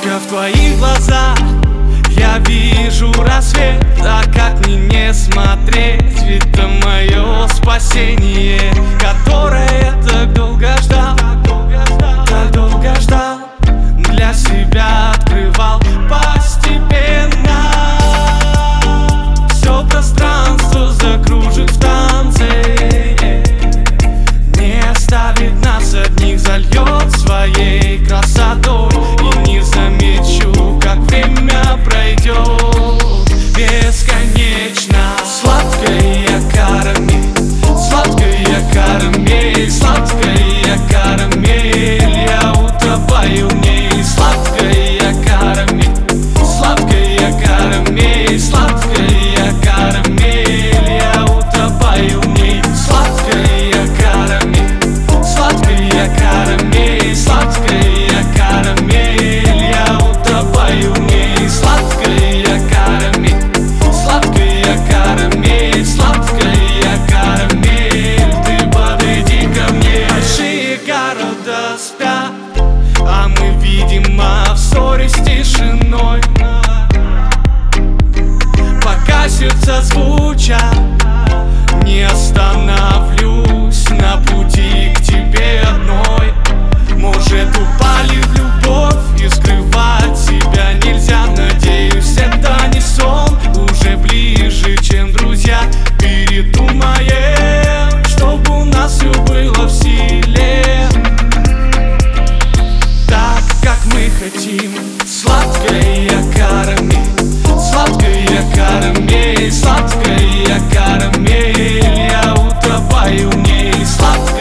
Только в твоих глазах я вижу рассвет. А как мне не смотреть, ведь это мое спасение, которое так долго ждал, так долго ждал, для себя открывал постепенно. Все пространство закружит в танце, не оставит нас одних, зальет своей красотой. И не замечу, как время пройдет бесконечно. Сладкая карамель, сладкая карамель, сладкая карамель, я утопаю в ней. Сладкая карамель, сладкая карамель, сладкая карамель, я утопаю в ней. Сладкая карамель, сладкая карамель, сладкая карамель, я утопаю в ней. Сладкая карамель, сладкая карамель, сладкая карамель, ты подойди ко мне. Большие города спят, а мы, видимо, в ссоре с тишиной. Пока сердца звучат, не остановлюсь на пути к тебе одной. Может, упали в любовь, и скрывать себя нельзя. Надеюсь, это не сон, уже ближе, чем друзья. Передумаем, чтобы у нас все было в силе, так, как мы хотим. Сладкая карамель, сладкая карамель, сладкая карамель, я утопаю в ней. Сладкая